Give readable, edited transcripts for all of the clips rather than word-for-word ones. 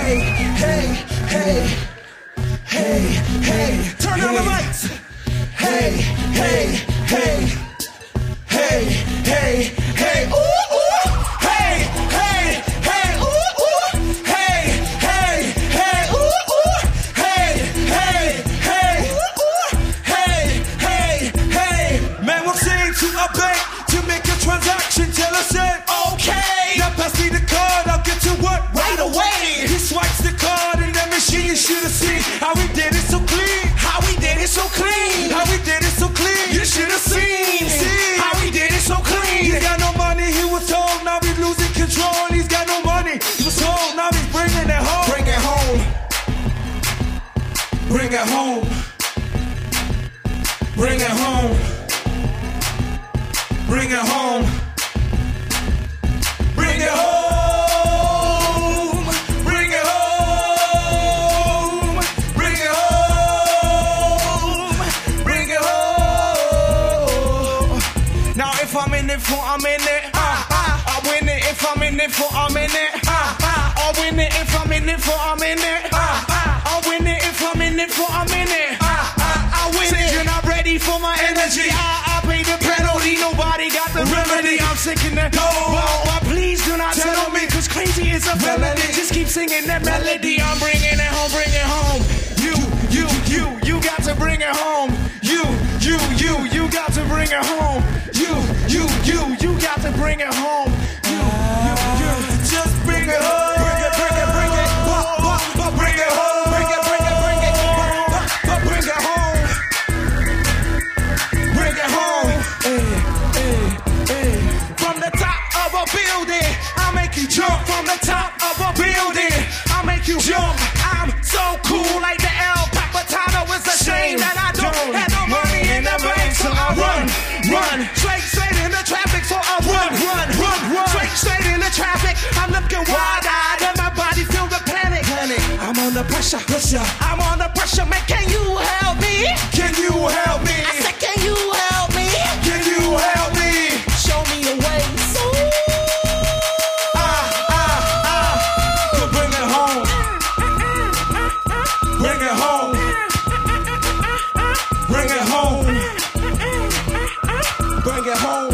hey, hey, hey, hey, hey. Turn on the lights. Hey, hey, hey, hey, hey, hey. Ooh, ooh. Hey, hey, hey, ooh, ooh. Hey, hey, hey, ooh, ooh. Hey, hey, hey, ooh, ooh. Hey, hey, hey. Man walks into a bank to make a transaction. Tell us say, okay. Now pass me the card, I'll get to work right away. He swipes the card in that machine. You should have seen how he did it so clean. How he did it so clean. How he did it so clean. You should have seen how he did it so clean. He's got no money, he was told. Now he's losing control. He's got no money, he was told. Now he's bringing it home. Bring it home. Bring it home. Bring it home. Bring it home. Bring it home. Bring it home. Bring it home. Bring it home. Now if I'm in it for a minute, I win it. If I'm in it for a minute, I win it. If I'm in it for a minute, I win it. If I'm in it for a minute, I win it. Since you're not ready for my energy, I pay the penalty. Nobody got the remedy. I'm sick in the but please do not tell me, cause crazy is a felony. Just keep singing that melody. I'm bringing it home, bring it home. You got to bring it home. You got to bring it home. You got to bring it home. You just bring it home. Bring it home. Bring it home. Bring it home. Bring it home. From the top of a building, I'll make you jump. From the top of a building, I'll make you jump. I'm so cool like the El Capitano. It's a shame that I don't have no money in the bank, so I run. Straight in the traffic, so I run. Straight in the traffic. I'm looking wide-eyed and my body feel the panic. I'm under pressure. I'm under pressure, man. Can you help me? Can you help me? I said, can you help me? Can you help me? Show me a way. So bring it home. Bring it home. Bring it home. Bring it home.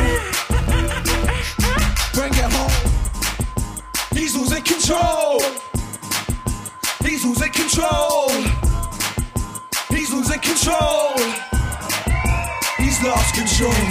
Bring it home. He's losing control. He's losing control. He's losing control. He's lost control.